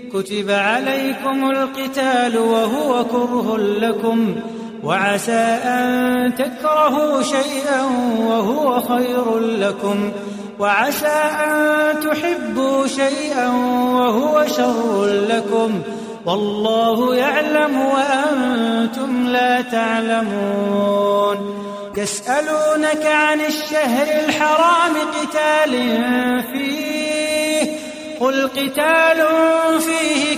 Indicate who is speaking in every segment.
Speaker 1: كتب عليكم القتال وهو كره لكم وعسى أن تكرهوا شيئا وهو خير لكم وعسى أن تحبوا شيئا وهو شر لكم والله يعلم وأنتم لا تعلمون. يسألونك عن الشهر الحرام قتال فيه قل قتال فيه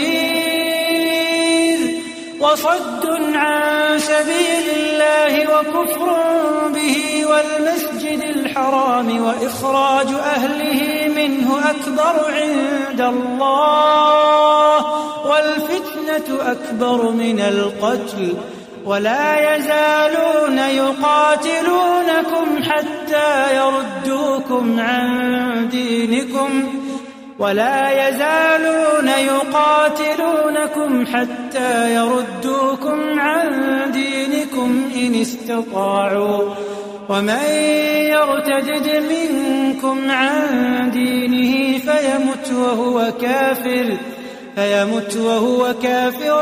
Speaker 1: كبير وصد عن سبيل الله وكفر به والمسجد الحرام وإخراج أهله منه أكبر عند الله والفتنة أكبر من القتل ولا يزالون يقاتلونكم حتى يردوكم عن دينكم إن استطاعوا ومن يرتد منكم عن دينه فيمت وهو كافر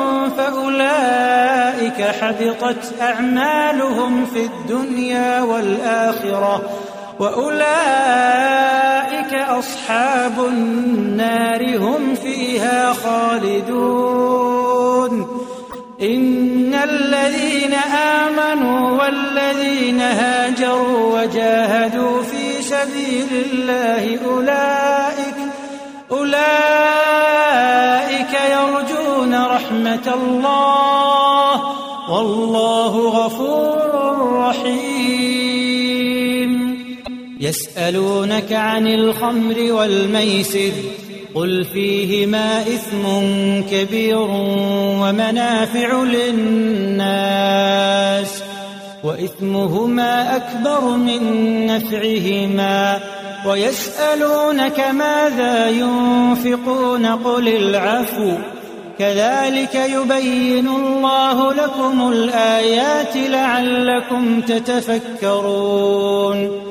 Speaker 1: فأولئك حبطت أعمالهم في الدنيا والآخرة وأولئك أصحاب النار هم فيها خالدون. إن الذين آمنوا والذين هاجروا وجاهدوا في سبيل الله أولئك يرجون رحمة الله والله غفور رحيم. يسألونك عن الخمر والميسر قل فيهما إثم كبير ومنافع للناس وإثمهما أكبر من نفعهما ويسألونك ماذا ينفقون قل العفو كذلك يبين الله لكم الآيات لعلكم تتفكرون.